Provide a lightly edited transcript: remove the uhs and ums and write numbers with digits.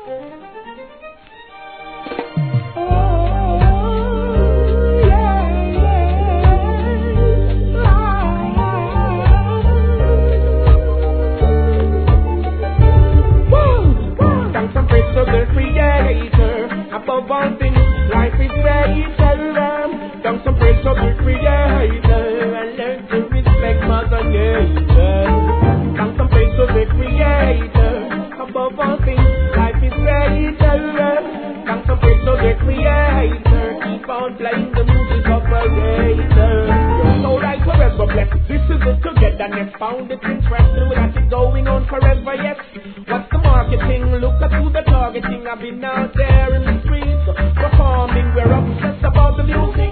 Above all things, life is greater. Don't some praise to the Creator and learn to respect Mother Nature. Don't some praise to the Creator. Above all things, life is greater. Don't some praise to the Creator. Keep on playing the music of Creator. You're so right forever blessed. This is it togetherness. Found it interesting. We got it going on forever, yes. What's the marketing? Look at who the targeting. I've been out there in the streets performing. We're obsessed about the music.